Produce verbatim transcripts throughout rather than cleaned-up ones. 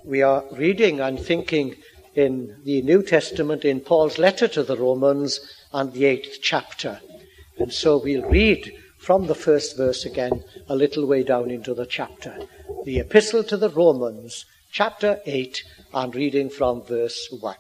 We are reading and thinking in the New Testament in Paul's letter to the Romans and the eighth chapter. And so we'll read from the first verse again a little way down into the chapter. The Epistle to the Romans, chapter eight, and reading from verse one.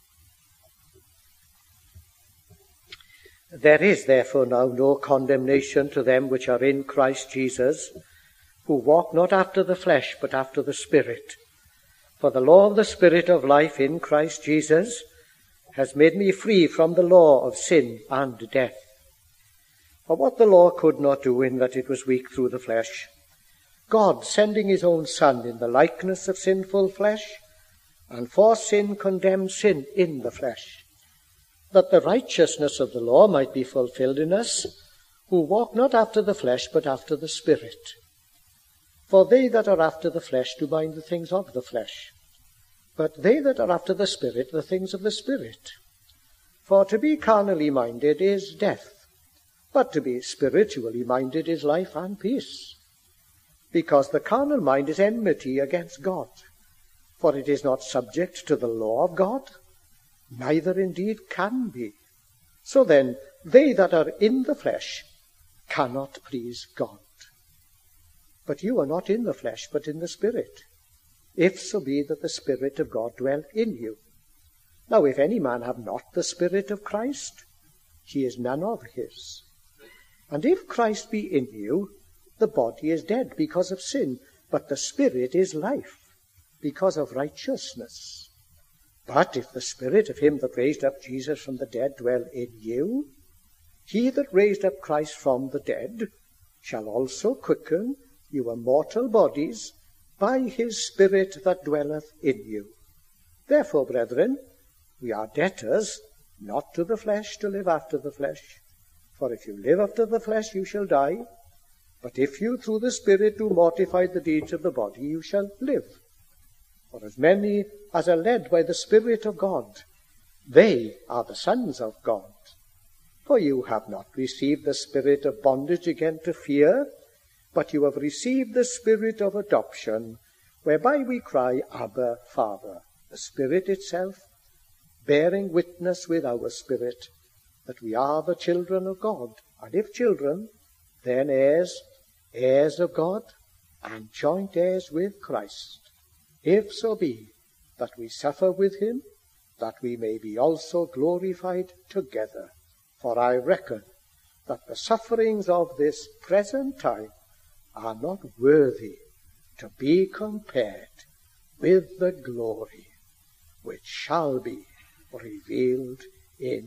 There is therefore now no condemnation to them which are in Christ Jesus, who walk not after the flesh, but after the Spirit. For the law of the Spirit of life in Christ Jesus has made me free from the law of sin and death. For what the law could not do, in that it was weak through the flesh, God, sending his own Son in the likeness of sinful flesh, and for sin condemned sin in the flesh, that the righteousness of the law might be fulfilled in us, who walk not after the flesh, but after the Spirit. For they that are after the flesh do mind the things of the flesh, but they that are after the Spirit, the things of the Spirit. For to be carnally minded is death, but to be spiritually minded is life and peace. Because the carnal mind is enmity against God, for it is not subject to the law of God, neither indeed can be. So then, they that are in the flesh cannot please God. But you are not in the flesh, but in the Spirit, if so be that the Spirit of God dwell in you. Now if any man have not the Spirit of Christ, he is none of his. And if Christ be in you, the body is dead because of sin, but the Spirit is life because of righteousness. But if the Spirit of him that raised up Jesus from the dead dwell in you, he that raised up Christ from the dead shall also quicken your mortal bodies by his Spirit that dwelleth in you. Therefore, brethren, we are debtors, not to the flesh, to live after the flesh. For if you live after the flesh, you shall die. But if you through the Spirit do mortify the deeds of the body, you shall live. For as many as are led by the Spirit of God, they are the sons of God. For you have not received the spirit of bondage again to fear, but you have received the Spirit of adoption, whereby we cry, Abba, Father. The Spirit itself bearing witness with our spirit that we are the children of God. And if children, then heirs, heirs of God, and joint heirs with Christ, if so be that we suffer with him, that we may be also glorified together. For I reckon that the sufferings of this present time are not worthy to be compared with the glory which shall be revealed in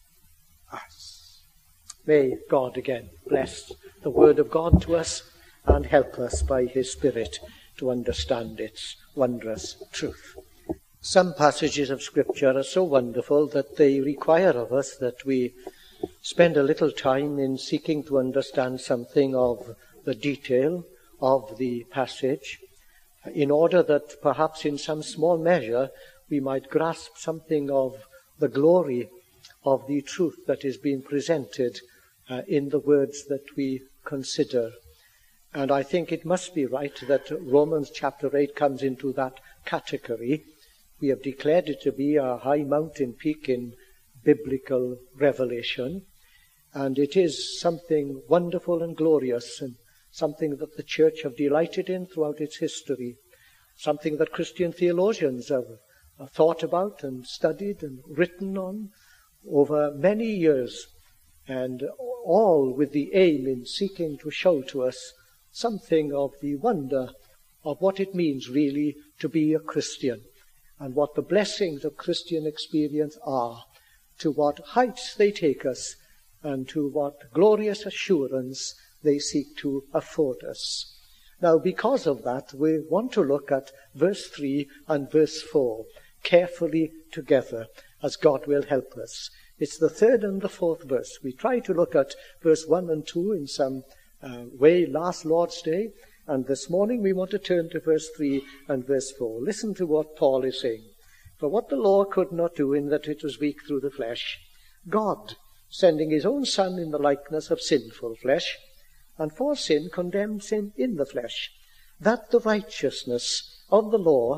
us. May God again bless the word of God to us and help us by his Spirit to understand its wondrous truth. Some passages of Scripture are so wonderful that they require of us that we spend a little time in seeking to understand something of the detail of the passage, in order that perhaps in some small measure we might grasp something of the glory of the truth that is being presented uh, in the words that we consider. And I think it must be right that Romans chapter eight comes into that category. We have declared it to be a high mountain peak in biblical revelation, and it is something wonderful and glorious, and something that the church have delighted in throughout its history, something that Christian theologians have thought about and studied and written on over many years, and all with the aim in seeking to show to us something of the wonder of what it means really to be a Christian, and what the blessings of Christian experience are, to what heights they take us, and to what glorious assurance they seek to afford us. Now, because of that, we want to look at verse three and verse four carefully together, as God will help us. It's the third and the fourth verse. We tried to look at verse one and two in some uh, way last Lord's Day, and this morning we want to turn to verse three and verse four. Listen to what Paul is saying. For what the law could not do, in that it was weak through the flesh, God, sending his own Son in the likeness of sinful flesh, and for sin condemned sin in the flesh, that the righteousness of the law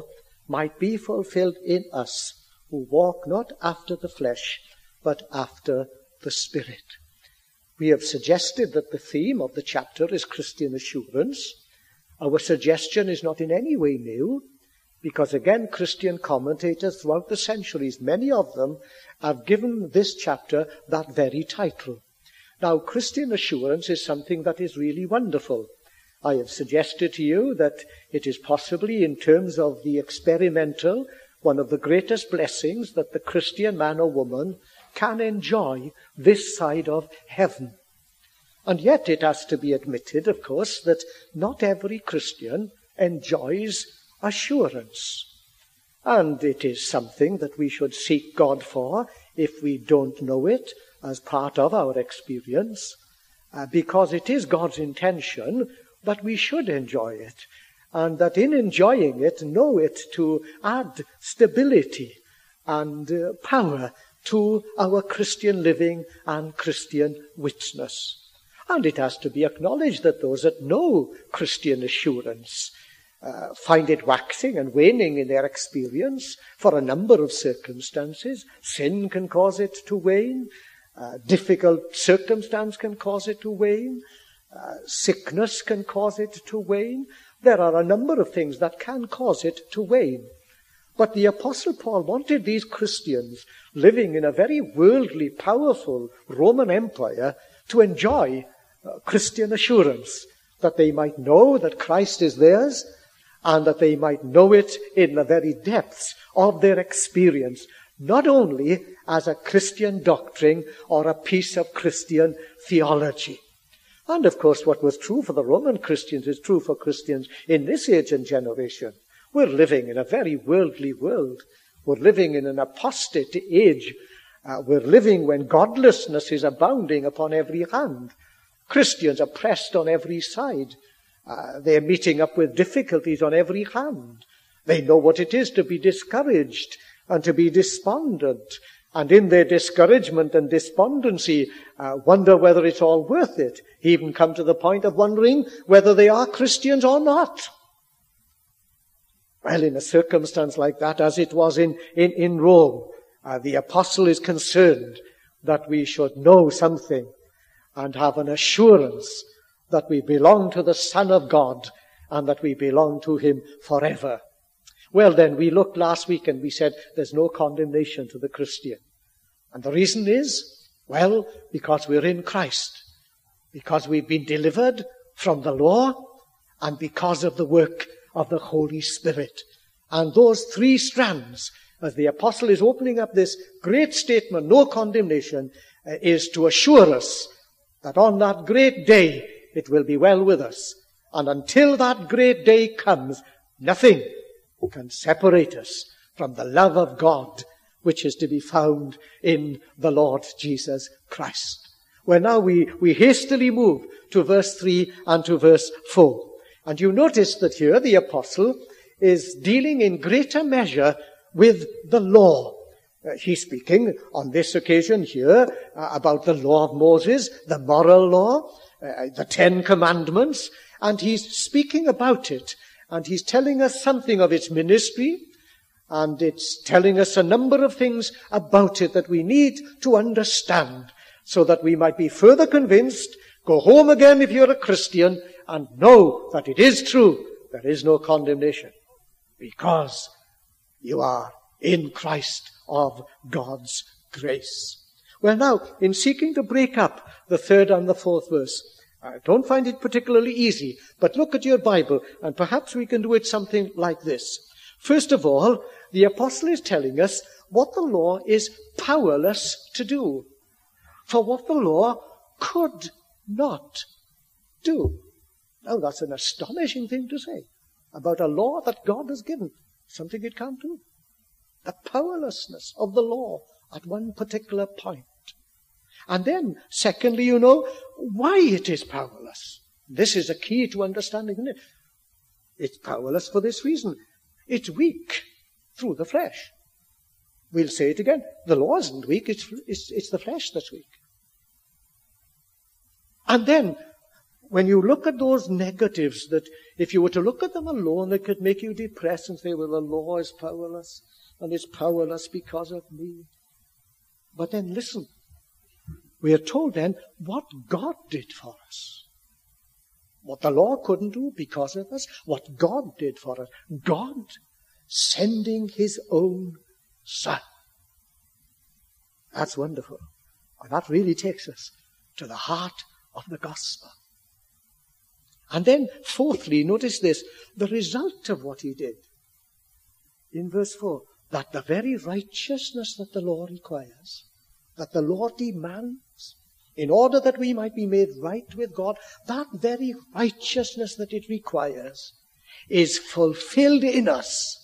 might be fulfilled in us who walk not after the flesh, but after the Spirit. We have suggested that the theme of the chapter is Christian assurance. Our suggestion is not in any way new, because again, Christian commentators throughout the centuries, many of them, have given this chapter that very title. Now, Christian assurance is something that is really wonderful. I have suggested to you that it is possibly, in terms of the experimental, one of the greatest blessings that the Christian man or woman can enjoy this side of heaven. And yet it has to be admitted, of course, that not every Christian enjoys assurance. And it is something that we should seek God for if we don't know it as part of our experience, uh, because it is God's intention that we should enjoy it, and that in enjoying it, know it to add stability and uh, power to our Christian living and Christian witness. And it has to be acknowledged that those that know Christian assurance uh, find it waxing and waning in their experience for a number of circumstances. Sin can cause it to wane. Uh, difficult circumstance can cause it to wane. Uh, sickness can cause it to wane. There are a number of things that can cause it to wane. But the Apostle Paul wanted these Christians living in a very worldly, powerful Roman Empire to enjoy uh, Christian assurance, that they might know that Christ is theirs, and that they might know it in the very depths of their experience, not only as a Christian doctrine or a piece of Christian theology. And of course, what was true for the Roman Christians is true for Christians in this age and generation. We're living in a very worldly world. We're living in an apostate age. Uh, we're living when godlessness is abounding upon every hand. Christians are pressed on every side. Uh, they're meeting up with difficulties on every hand. They know what it is to be discouraged and to be despondent. And in their discouragement and despondency, uh, wonder whether it's all worth it. Even come to the point of wondering whether they are Christians or not. Well, in a circumstance like that, as it was in, in, in Rome, uh, the apostle is concerned that we should know something and have an assurance that we belong to the Son of God and that we belong to him forever. Well, then, we looked last week and we said there's no condemnation to the Christian. And the reason is, well, because we're in Christ, because we've been delivered from the law, and because of the work of the Holy Spirit. And those three strands, as the apostle is opening up this great statement, no condemnation, uh, is to assure us that on that great day it will be well with us. And until that great day comes, nothing can separate us from the love of God, which is to be found in the Lord Jesus Christ. Well, now we, we hastily move to verse three and to verse four. And you notice that here the apostle is dealing in greater measure with the law. Uh, he's speaking on this occasion here uh, about the law of Moses, the moral law, uh, the Ten Commandments, and he's speaking about it. And he's telling us something of its ministry, and it's telling us a number of things about it that we need to understand, so that we might be further convinced, go home again if you're a Christian, and know that it is true, there is no condemnation, because you are in Christ of God's grace. Well, now, in seeking to break up the third and the fourth verse, I don't find it particularly easy, but look at your Bible, and perhaps we can do it something like this. First of all, the apostle is telling us what the law is powerless to do, for what the law could not do. Now, that's an astonishing thing to say about a law that God has given, something it can't do. The powerlessness of the law at one particular point. And then, secondly, you know, why it is powerless. This is a key to understanding, isn't it? It's powerless for this reason. It's weak through the flesh. We'll say it again. The law isn't weak, it's, it's, it's the flesh that's weak. And then, when you look at those negatives, that if you were to look at them alone, they could make you depressed and say, well, the law is powerless, and it's powerless because of me. But then listen, we are told then what God did for us. What the law couldn't do because of us, what God did for us. God sending his own Son. That's wonderful. And that really takes us to the heart of the gospel. And then, fourthly, notice this, the result of what he did. In verse four, that the very righteousness that the law requires, that the law demands, in order that we might be made right with God, that very righteousness that it requires is fulfilled in us.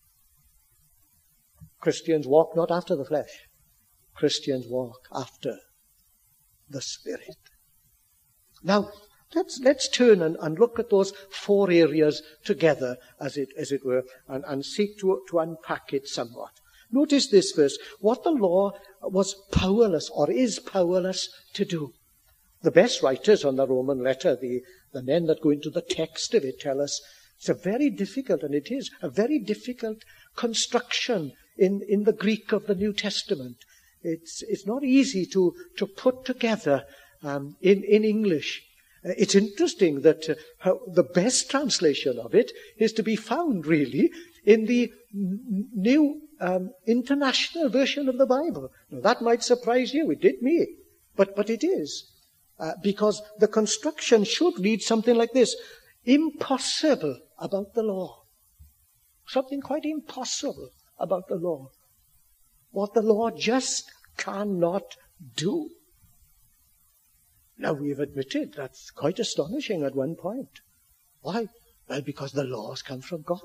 Christians walk not after the flesh. Christians walk after the Spirit. Now, let's let's turn and, and look at those four areas together, as it as it were, and, and seek to, to unpack it somewhat. Notice this first, what the law was powerless or is powerless to do. The best writers on the Roman letter, the, the men that go into the text of it, tell us it's a very difficult, and it is, a very difficult construction in, in the Greek of the New Testament. It's, it's not easy to, to put together um, in, in English. Uh, it's interesting that uh, how the best translation of it is to be found, really, in the n- New um, International Version of the Bible. Now, that might surprise you. It did me. But, but it is. Uh, because the construction should read something like this. Impossible about the law. Something quite impossible about the law. What the law just cannot do. Now, we've admitted that's quite astonishing at one point. Why? Well, because the laws come from God.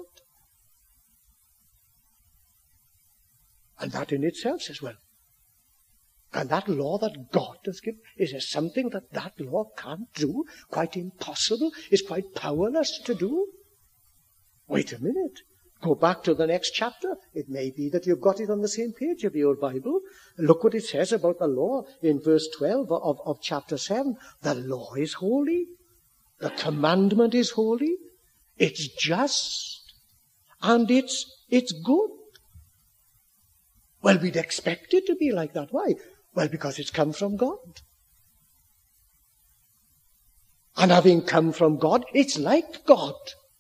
And that in itself says, well, and that law that God has given, is there something that that law can't do? Quite impossible? Is quite powerless to do? Wait a minute. Go back to the next chapter. It may be that you've got it on the same page of your Bible. Look what it says about the law in verse twelve of, of chapter seven. The law is holy. The commandment is holy. It's just. And it's, it's good. Well, we'd expect it to be like that. Why? Well, because it's come from God. And having come from God, it's like God.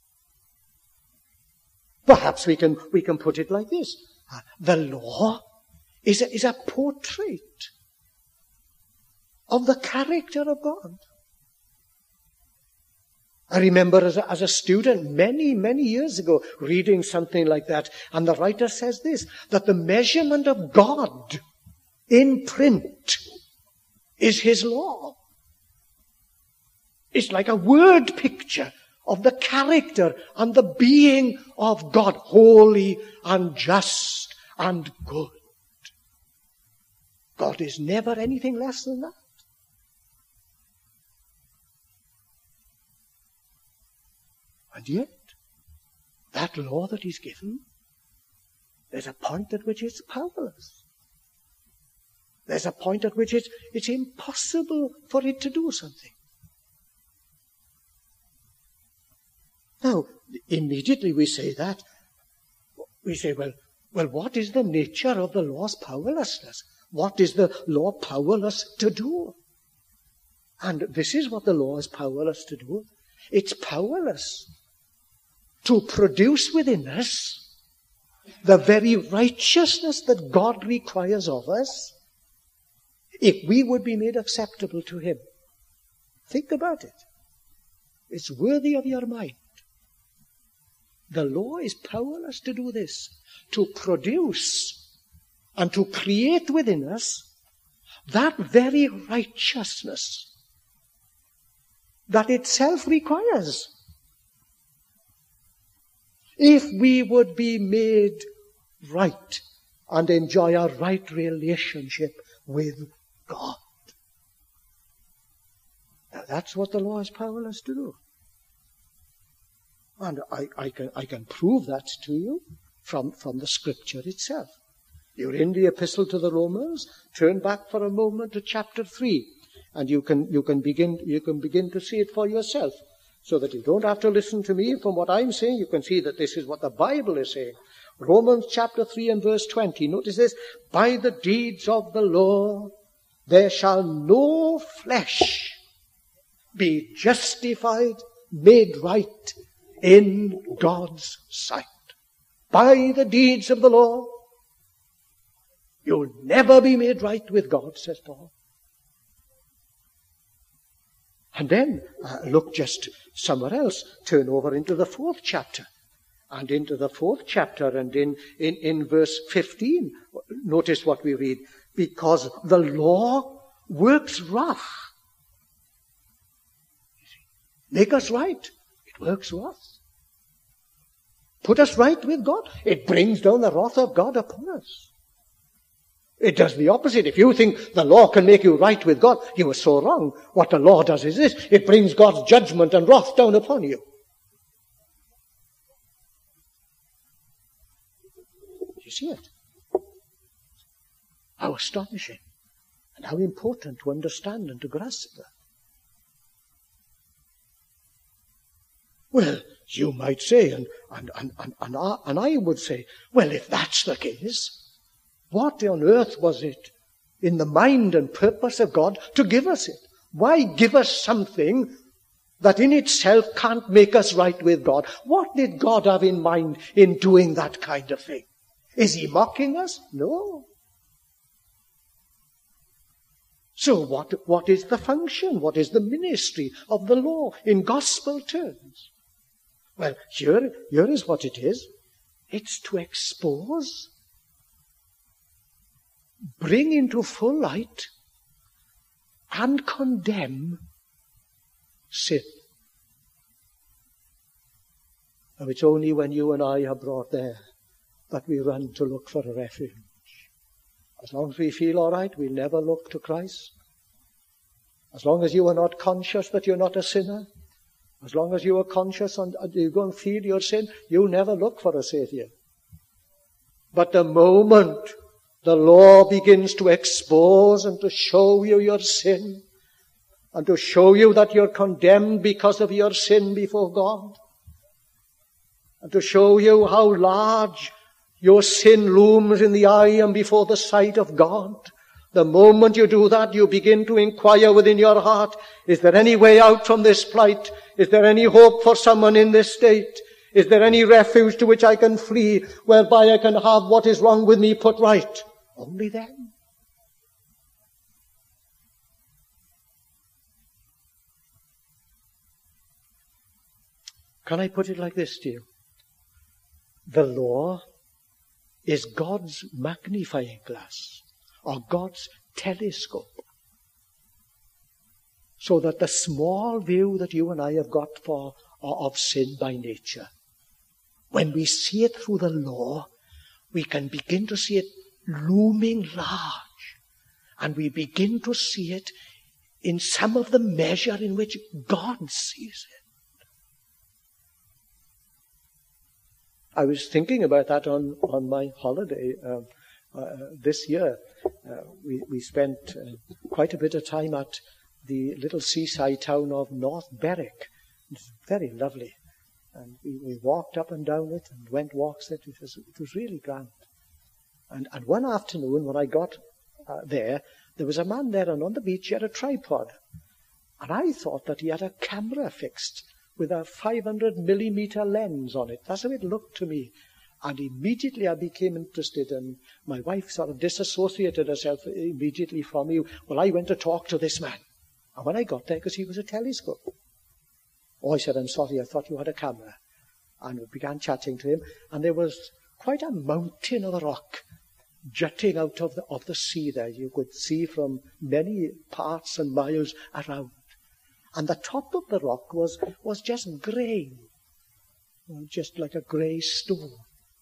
Perhaps we can, we can put it like this. The law is a, is a portrait of the character of God. I remember as a, as a student many, many years ago reading something like that. And the writer says this, that the measurement of God in print is his law. It's like a word picture of the character and the being of God, holy and just and good. God is never anything less than that. And yet, that law that he's given, there's a point at which it's powerless. There's a point at which it's, it's impossible for it to do something. Now, immediately we say that. We say, well, well, what is the nature of the law's powerlessness? What is the law powerless to do? And this is what the law is powerless to do. It's powerless to produce within us the very righteousness that God requires of us if we would be made acceptable to him. Think about it. It's worthy of your mind. The law is powerless to do this, to produce and to create within us that very righteousness that itself requires. If we would be made right and enjoy a right relationship with God. Now that's what the law is powerless to do. And I, I, can, I can prove that to you from, from the scripture itself. You're in the epistle to the Romans. Turn back for a moment to chapter three. And you can, you can begin, you can begin to see it for yourself. So that you don't have to listen to me from what I'm saying. You can see that this is what the Bible is saying. Romans chapter three and verse twenty. Notice this. By the deeds of the law, there shall no flesh be justified, made right in God's sight. By the deeds of the law, you'll never be made right with God, says Paul. And then uh, look just somewhere else. Turn over into the fourth chapter. And into the fourth chapter and in, in, in verse fifteen. Notice what we read. Because the law works wrath. Make us right. It works wrath. Put us right with God. It brings down the wrath of God upon us. It does the opposite. If you think the law can make you right with God, you are so wrong. What the law does is this. It brings God's judgment and wrath down upon you. You see it? How astonishing and how important to understand and to grasp that. Well, you might say, and, and, and, and, and, I, and I would say, well, if that's the case, what on earth was it in the mind and purpose of God to give us it? Why give us something that in itself can't make us right with God? What did God have in mind in doing that kind of thing? Is he mocking us? No. So what, what is the function? What is the ministry of the law in gospel terms? Well, here, here is what it is. It's to expose, bring into full light, and condemn sin. Now it's only when you and I are brought there that we run to look for a refuge. As long as we feel all right, we'll never look to Christ. As long as you are not conscious that you're not a sinner, as long as you are conscious and you go and feel your sin, you'll never look for a Savior. But the moment the law begins to expose and to show you your sin, and to show you that you're condemned because of your sin before God, and to show you how large your sin looms in the eye and before the sight of God, the moment you do that, you begin to inquire within your heart, is there any way out from this plight? Is there any hope for someone in this state? Is there any refuge to which I can flee, whereby I can have what is wrong with me put right? Only then. Can I put it like this to you? The law is God's magnifying glass, or God's telescope, so that the small view that you and I have got for of sin by nature, when we see it through the law, we can begin to see it looming large, and we begin to see it in some of the measure in which God sees it. I was thinking about that on, on my holiday um, uh, this year. Uh, we, we spent uh, quite a bit of time at the little seaside town of North Berwick. It's very lovely. And we, we walked up and down it and went walks it. It was, it was really grand. And, and one afternoon when I got uh, there, there was a man there, and on the beach he had a tripod. And I thought that he had a camera fixed with a five hundred millimeter lens on it. That's how it looked to me. And immediately I became interested, and my wife sort of disassociated herself immediately from me. Well, I went to talk to this man. And when I got there, because he was a telescope. Oh, I said, I'm sorry, I thought you had a camera. And we began chatting to him, and there was quite a mountain of rock jutting out of the, of the sea there. You could see from many parts and miles around. And the top of the rock was, was just grey, just like a grey stone.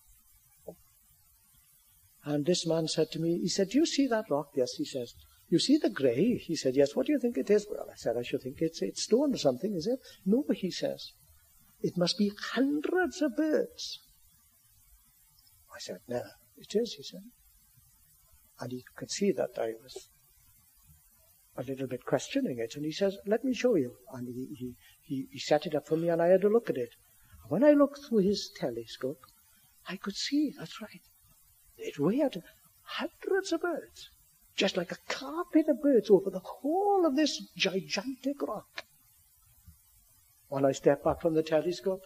And this man said to me, he said, do you see that rock? Yes, he says. You see the grey? He said, yes. What do you think it is? Well, I said, I should think it's, it's stone or something, is it? No, he says. It must be hundreds of birds. I said, no, it is, he said. And he could see that I was a little bit questioning it. And he says, let me show you. And he, he, he, he set it up for me and I had a look at it. And when I looked through his telescope, I could see, that's right, it reared hundreds of birds, just like a carpet of birds over the whole of this gigantic rock. When I stepped back from the telescope,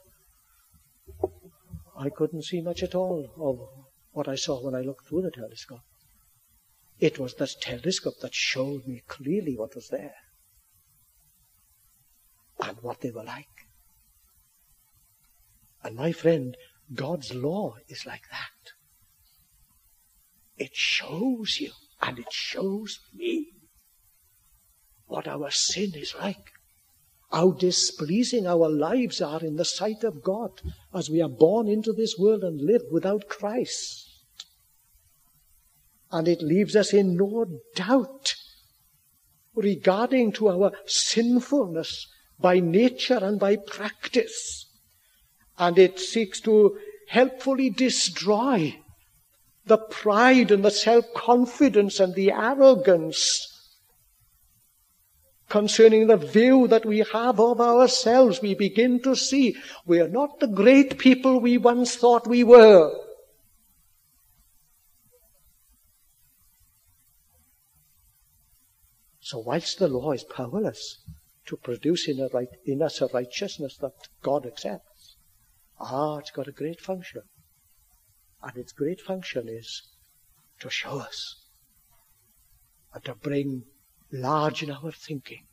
I couldn't see much at all of what I saw when I looked through the telescope. It was this telescope that showed me clearly what was there and what they were like. And my friend, God's law is like that. It shows you and it shows me what our sin is like. How displeasing our lives are in the sight of God as we are born into this world and live without Christ. And it leaves us in no doubt regarding to our sinfulness by nature and by practice. And it seeks to helpfully destroy the pride and the self-confidence and the arrogance concerning the view that we have of ourselves. We begin to see we are not the great people we once thought we were. So whilst the law is powerless to produce in, a right, in us a righteousness that God accepts, ah, it's got a great function. And its great function is to show us and to bring large in our thinking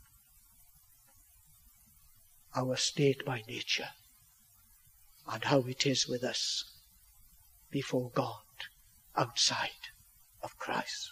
our state by nature and how it is with us before God outside of Christ.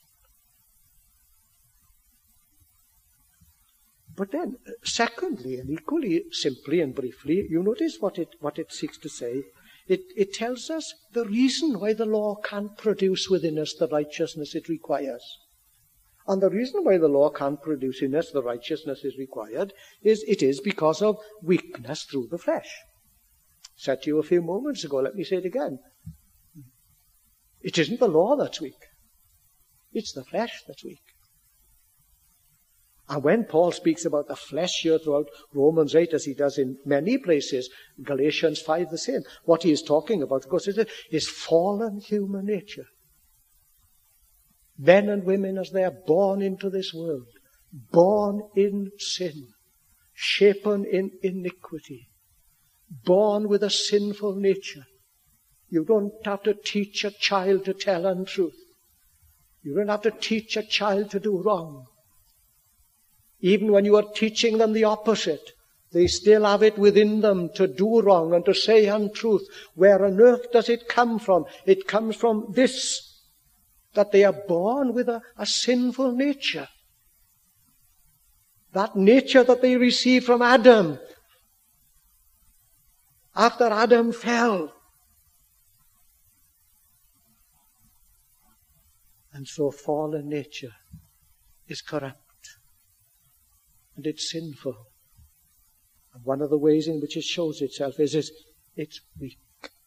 But then, secondly, and equally simply and briefly, you notice what it what it seeks to say. It, it tells us the reason why the law can't produce within us the righteousness it requires. And the reason why the law can't produce in us the righteousness is required is it is because of weakness through the flesh. I said to you a few moments ago, let me say it again. It isn't the law that's weak. It's the flesh that's weak. And when Paul speaks about the flesh here throughout Romans eight, as he does in many places, Galatians five the same, what he is talking about, of course, is, is fallen human nature. Men and women as they are born into this world, born in sin, shapen in iniquity, born with a sinful nature. You don't have to teach a child to tell untruth. You don't have to teach a child to do wrong. Even when you are teaching them the opposite, they still have it within them to do wrong and to say untruth. Where on earth does it come from? It comes from this, that they are born with a, a sinful nature. That nature that they received from Adam after Adam fell. And so fallen nature is corrupt. And it's sinful. And one of the ways in which it shows itself is, is it's weak.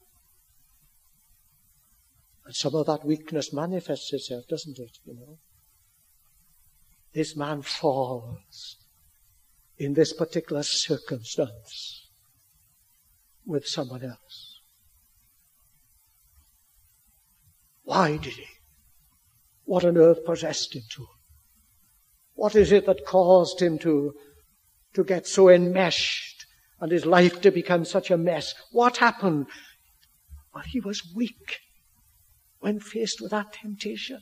And some of that weakness manifests itself, doesn't it? You know, this man falls in this particular circumstance with someone else. Why did he? What on earth possessed him to? What is it that caused him to, to get so enmeshed and his life to become such a mess? What happened? Well, he was weak when faced with that temptation.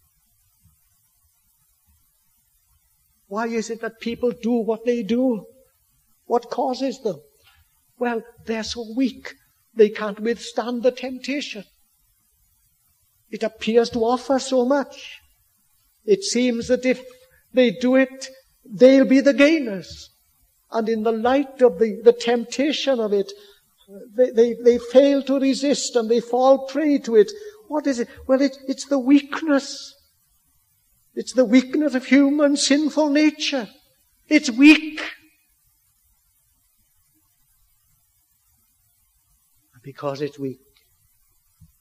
Why is it that people do what they do? What causes them? Well, they're so weak, they can't withstand the temptation. It appears to offer so much. It seems that if they do it, they'll be the gainers. And in the light of the, the temptation of it, they, they, they fail to resist and they fall prey to it. What is it? Well, it, it's the weakness. It's the weakness of human sinful nature. It's weak. And because it's weak,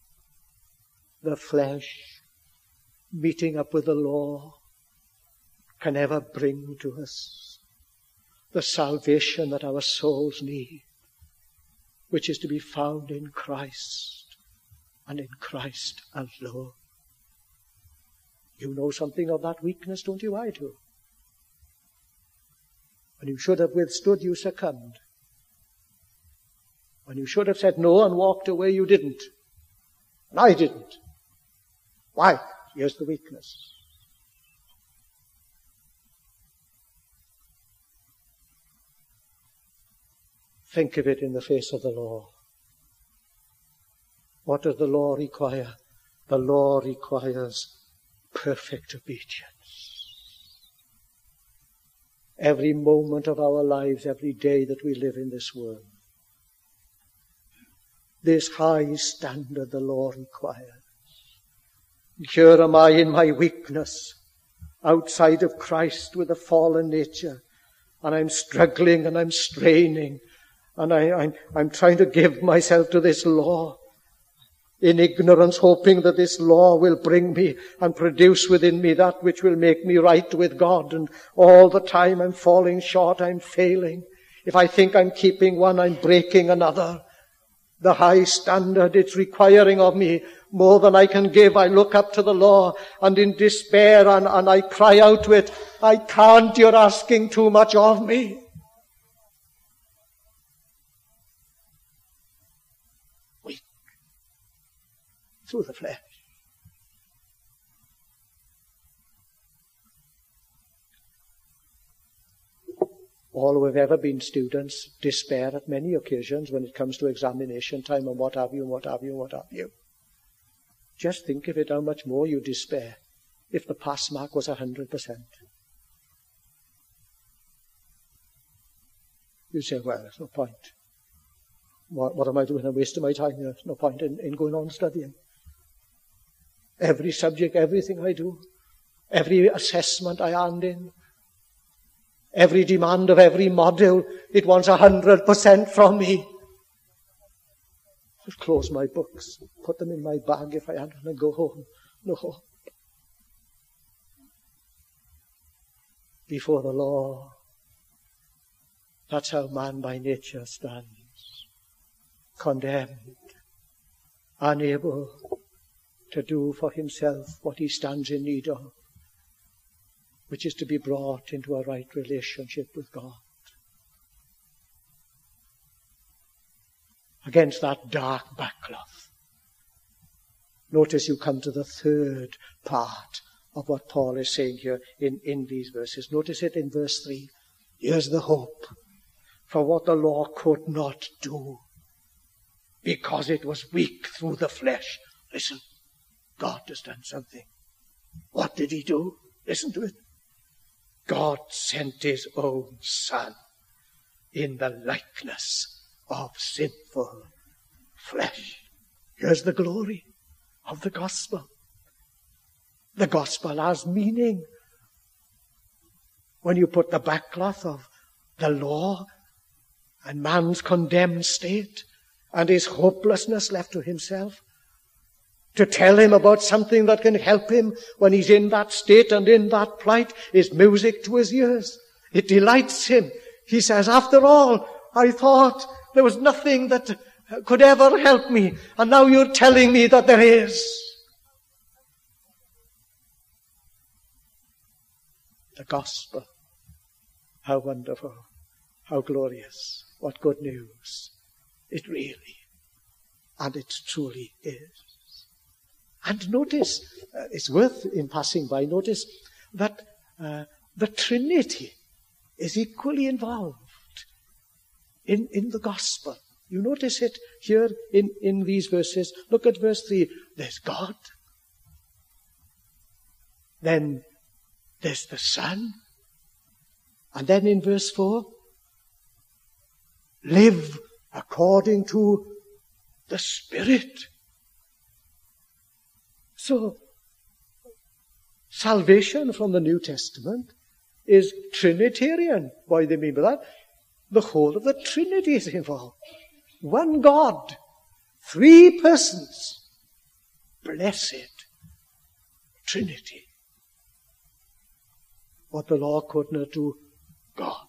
the flesh meeting up with the law can ever bring to us the salvation that our souls need, which is to be found in Christ and in Christ alone. You know something of that weakness, don't you? I do. When you should have withstood, you succumbed. When you should have said no and walked away, you didn't. And I didn't. Why? Here's the weakness. Think of it in the face of the law. What does the law require? The law requires perfect obedience. Every moment of our lives, every day that we live in this world. This high standard the law requires. Here am I in my weakness, outside of Christ with a fallen nature, and I'm struggling and I'm straining, and I, I'm, I'm trying to give myself to this law in ignorance, hoping that this law will bring me and produce within me that which will make me right with God. And all the time I'm falling short, I'm failing. If I think I'm keeping one, I'm breaking another. The high standard it's requiring of me more than I can give. I look up to the law and in despair and, and I cry out to it, I can't, you're asking too much of me. Weak. Through the flesh. All who have ever been students despair at many occasions when it comes to examination time and what have you, and what have you, and what have you. Just think of it, how much more you despair if the pass mark was one hundred percent. You say, well, there's no point. What, what am I doing? I'm wasting my time. There's no point in, in going on studying. Every subject, everything I do, every assessment I hand in, every demand of every module, it wants a hundred percent from me. I'll close my books, put them in my bag if I had, and go home. No hope. Before the law, that's how man by nature stands. Condemned, unable to do for himself what he stands in need of, which is to be brought into a right relationship with God. Against that dark backcloth. Notice you come to the third part of what Paul is saying here in, in these verses. Notice it in verse three. Here's the hope for what the law could not do because it was weak through the flesh. Listen, God has done something. What did he do? Listen to it. God sent his own Son in the likeness of sinful flesh. Here's the glory of the gospel. The gospel has meaning. When you put the backcloth of the law and man's condemned state and his hopelessness left to himself, to tell him about something that can help him when he's in that state and in that plight is music to his ears. It delights him. He says, after all, I thought there was nothing that could ever help me, and now you're telling me that there is. The gospel. How wonderful. How glorious. What good news. It really, and it truly is. And notice, uh, it's worth in passing by, notice that uh, the Trinity is equally involved in, in the gospel. You notice it here in, in these verses. Look at verse three. There's God. Then there's the Son. And then in verse four, live according to the Spirit. So, salvation from the New Testament is Trinitarian. What do they mean by that? The whole of the Trinity is involved. One God, three persons, blessed Trinity. what the law could not do, God.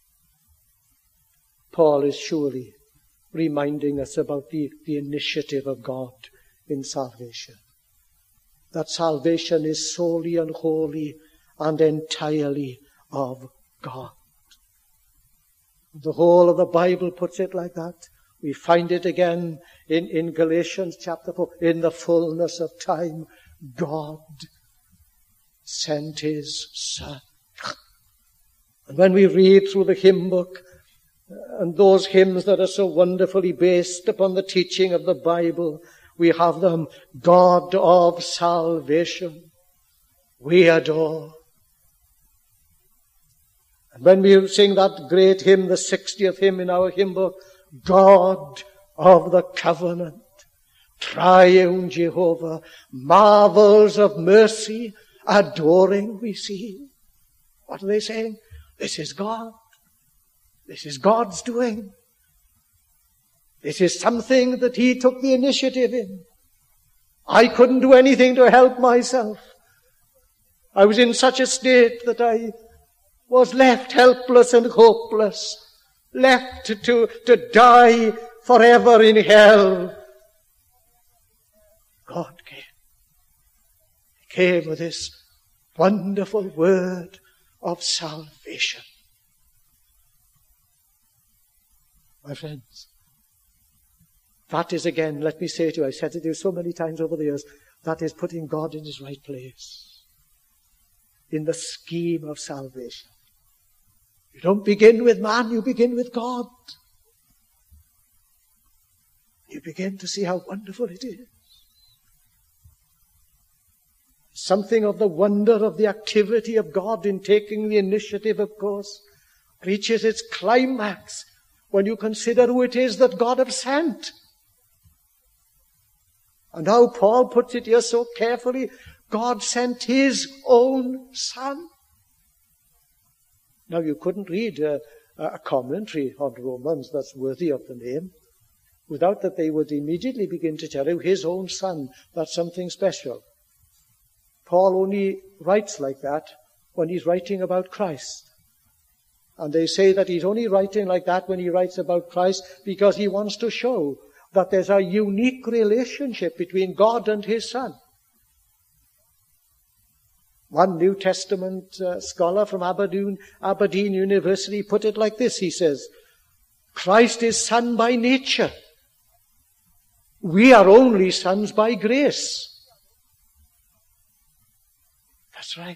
Paul is surely reminding us about the, the initiative of God in salvation. That salvation is solely and wholly and entirely of God. The whole of the Bible puts it like that. We find it again in, in Galatians chapter four. In the fullness of time, God sent his Son. And when we read through the hymn book, and those hymns that are so wonderfully based upon the teaching of the Bible, we have them, God of salvation, we adore. And when we sing that great hymn, the sixtieth hymn in our hymn book, God of the covenant, triune Jehovah, marvels of mercy, adoring we see. What are they saying? This is God. This is God's doing. This is something that he took the initiative in. I couldn't do anything to help myself. I was in such a state that I was left helpless and hopeless, left to, to die forever in hell. God came. He came with this wonderful word of salvation. My friends, that is again, let me say to you, I've said it to you so many times over the years, that is putting God in his right place in the scheme of salvation. You don't begin with man, you begin with God. You begin to see how wonderful it is. Something of the wonder of the activity of God in taking the initiative, of course, reaches its climax when you consider who it is that God has sent. And how Paul puts it here so carefully, God sent his own Son. Now you couldn't read a, a commentary on Romans that's worthy of the name without that they would immediately begin to tell you his own Son, that's something special. Paul only writes like that when he's writing about Christ. And they say that he's only writing like that when he writes about Christ because he wants to show that there's a unique relationship between God and his Son. One New Testament uh, scholar from Aberdeen, Aberdeen University put it like this. He says, Christ is Son by nature. We are only sons by grace. That's right.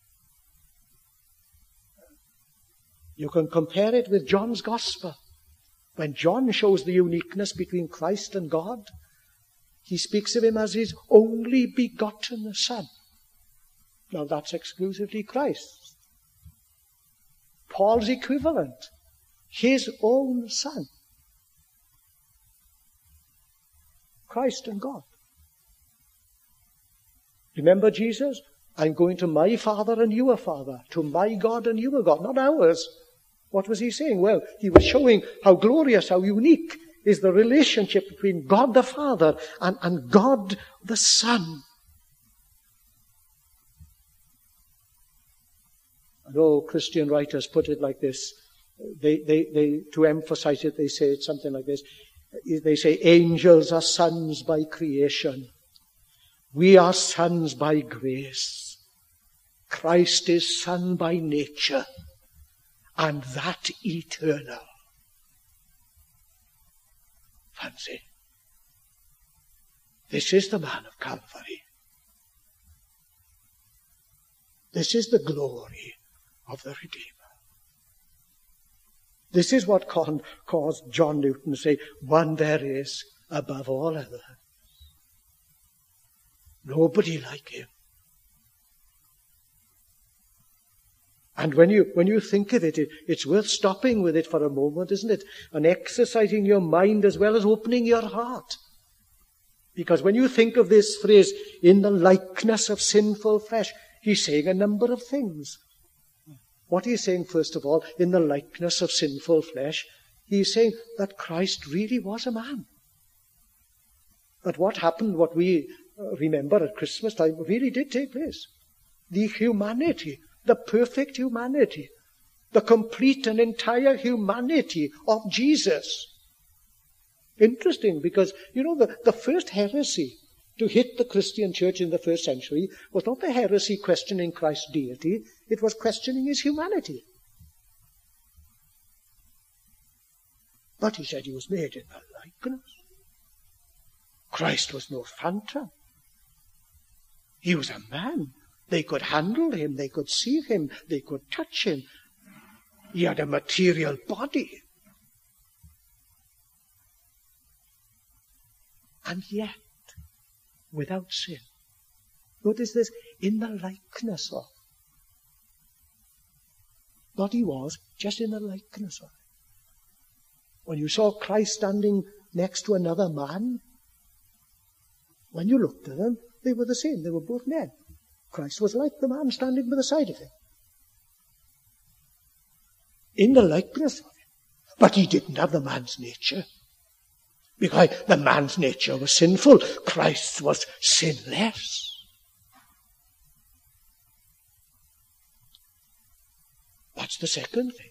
You can compare it with John's Gospel. When John shows the uniqueness between Christ and God, he speaks of him as his only begotten Son. Now that's exclusively Christ. Paul's equivalent, his own Son. Christ and God. Remember Jesus? I'm going to my Father and your Father, to my God and your God, not ours. What was he saying? Well, he was showing how glorious, how unique is the relationship between God the Father and, and God the Son. I know Christian writers put it like this. They, they, they, to emphasize it, they say it something like this. They say, angels are sons by creation. We are sons by grace. Christ is Son by nature. And that eternal. Fancy. This is the man of Calvary. This is the glory of the Redeemer. This is what con- caused John Newton to say, one there is above all others. Nobody like him. And when you, when you think of it, it, it's worth stopping with it for a moment, isn't it? And exercising your mind as well as opening your heart. Because when you think of this phrase, in the likeness of sinful flesh, he's saying a number of things. What he's saying, first of all, in the likeness of sinful flesh, he's saying that Christ really was a man. That what happened, what we remember at Christmas time, really did take place. The humanity the perfect humanity, the complete and entire humanity of Jesus. Interesting, because, you know, the, the first heresy to hit the Christian church in the first century was not the heresy questioning Christ's deity, it was questioning his humanity. But he said he was made in the likeness. Christ was no phantom. He was a man. They could handle him, they could see him, they could touch him. He had a material body. And yet, without sin. Notice this, in the likeness of. Not he was, just in the likeness of. When you saw Christ standing next to another man, when you looked at them, they were the same. They were both men. Christ was like the man standing by the side of him. In the likeness of him. But he didn't have the man's nature. Because the man's nature was sinful. Christ was sinless. That's the second thing.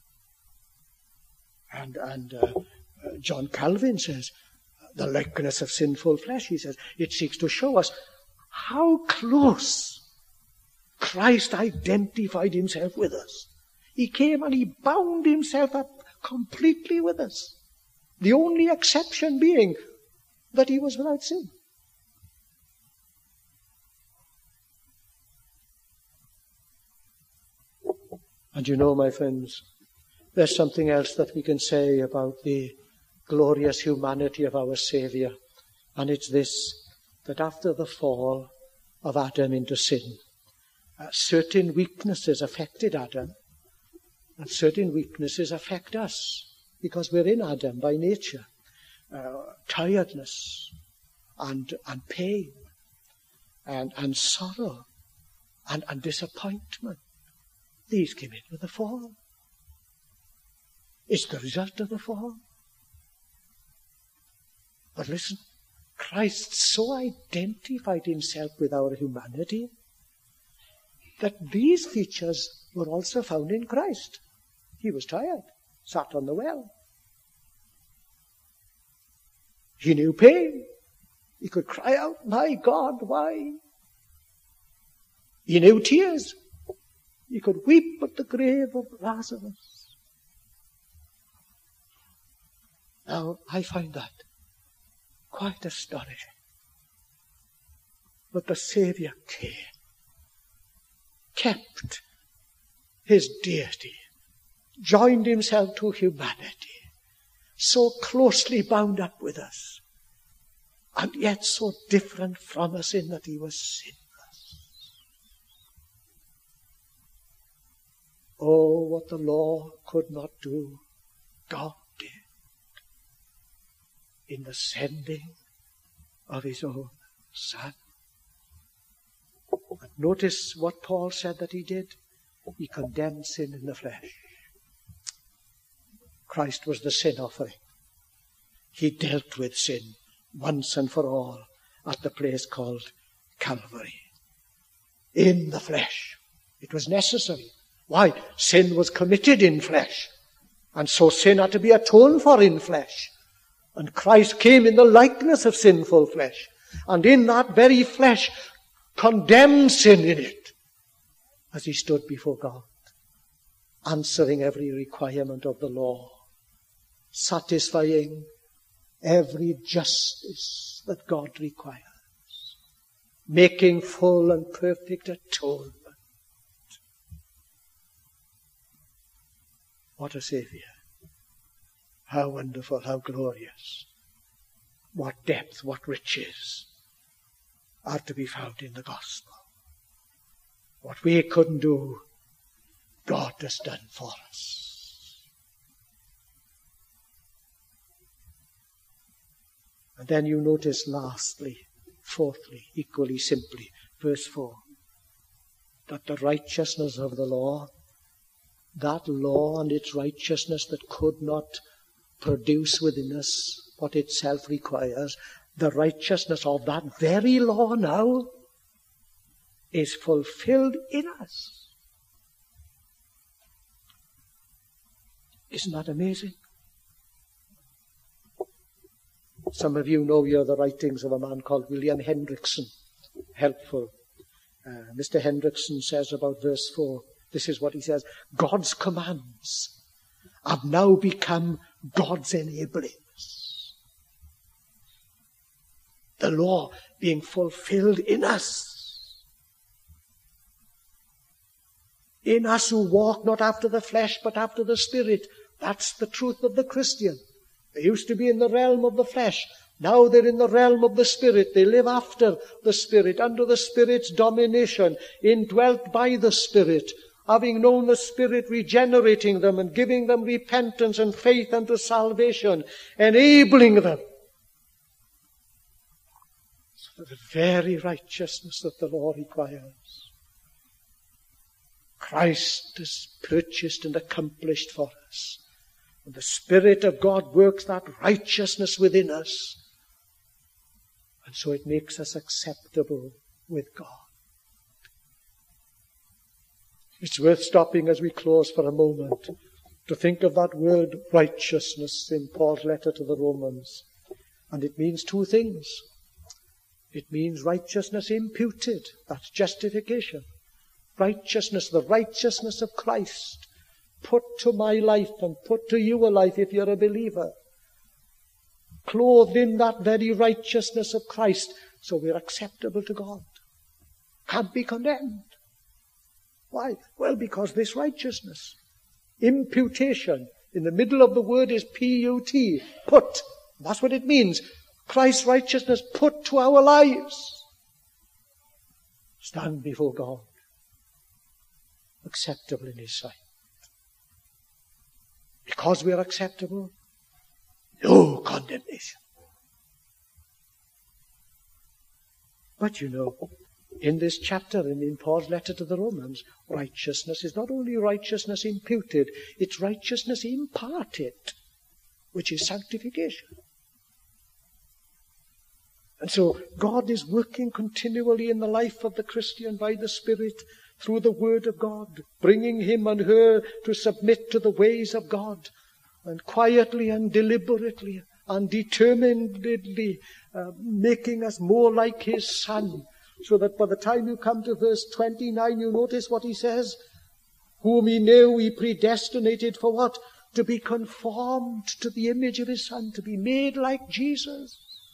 And, and uh, uh, John Calvin says, the likeness of sinful flesh, he says, it seeks to show us how close Christ identified himself with us. He came and he bound himself up completely with us. The only exception being that he was without sin. And you know, my friends, there's something else that we can say about the glorious humanity of our Saviour. And it's this, that after the fall of Adam into sin, uh, certain weaknesses affected Adam, and certain weaknesses affect us. Because we're in Adam by nature. Uh, tiredness and, and pain and, and sorrow and, and disappointment. These came in with the fall. It's the result of the fall. But listen, Christ so identified himself with our humanity that these features were also found in Christ. He was tired. Sat on the well. He knew pain. He could cry out, my God, why? He knew tears. He could weep at the grave of Lazarus. Now, I find that quite astonishing. But the Saviour came, kept his deity, joined himself to humanity, so closely bound up with us, and yet so different from us in that he was sinless. Oh, what the law could not do, God did in the sending of his own Son. But notice what Paul said that he did. He condemned sin in the flesh. Christ was the sin offering. He dealt with sin once and for all at the place called Calvary. In the flesh. It was necessary. Why? Sin was committed in flesh. And so sin had to be atoned for in flesh. And Christ came in the likeness of sinful flesh. And in that very flesh condemned sin in it. As he stood before God. Answering every requirement of the law. Satisfying every justice that God requires. Making full and perfect atonement. What a Saviour. How wonderful, how glorious. What depth, what riches are to be found in the gospel. What we couldn't do, God has done for us. And then you notice lastly, fourthly, equally simply, verse four, that the righteousness of the law, that law and its righteousness that could not produce within us what itself requires, the righteousness of that very law now is fulfilled in us. Isn't that amazing? Some of you know you're the writings of a man called William Hendrickson. Helpful. Uh, Mister Hendrickson says about verse four, this is what he says: God's commands have now become God's enablings. The law being fulfilled in us. In us who walk not after the flesh, but after the Spirit. That's the truth of the Christian. They used to be in the realm of the flesh. Now they're in the realm of the Spirit. They live after the Spirit, under the Spirit's domination, indwelt by the Spirit, having known the Spirit regenerating them and giving them repentance and faith unto salvation, enabling them for the very righteousness that the law requires. Christ is purchased and accomplished for us. And the Spirit of God works that righteousness within us. And so it makes us acceptable with God. It's worth stopping as we close for a moment to think of that word righteousness in Paul's letter to the Romans. And it means two things. It means righteousness imputed. That's justification. Righteousness, the righteousness of Christ, put to my life and put to your life if you're a believer. Clothed in that very righteousness of Christ, so we're acceptable to God. Can't be condemned. Why? Well, because this righteousness, imputation, in the middle of the word is P U T, put. That's what it means. Christ's righteousness put to our lives. Stand before God, acceptable in His sight. Because we are acceptable, no condemnation. But you know, in this chapter and in Paul's letter to the Romans, righteousness is not only righteousness imputed, it's righteousness imparted, which is sanctification. And so God is working continually in the life of the Christian by the Spirit through the Word of God, bringing him and her to submit to the ways of God, and quietly and deliberately and determinedly uh, making us more like His Son, so that by the time you come to verse twenty-nine, you notice what he says: whom He knew, He predestinated for what? To be conformed to the image of His Son, to be made like Jesus.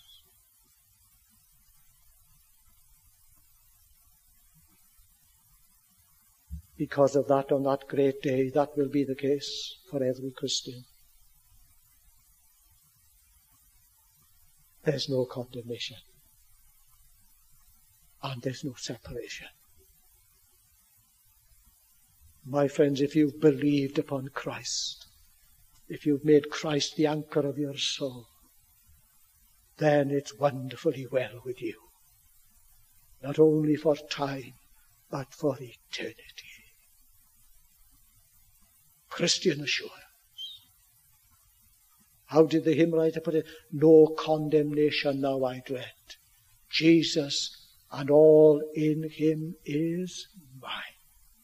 Because of that, on that great day, that will be the case for every Christian. There's no condemnation. And there's no separation. My friends, if you've believed upon Christ, if you've made Christ the anchor of your soul, then it's wonderfully well with you. Not only for time, but for eternity. Christian assurance. How did the hymn writer put it? No condemnation now I dread. Jesus and all in Him is mine.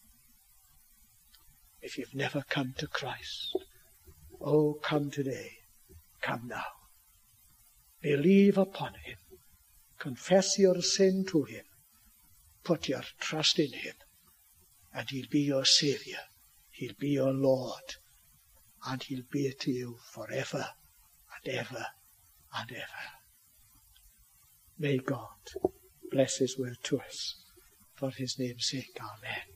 If you've never come to Christ, oh, come today. Come now. Believe upon Him. Confess your sin to Him. Put your trust in Him. And He'll be your Saviour. He'll be your Lord, and He'll be to you forever and ever and ever. May God bless His word to us for His name's sake. Amen.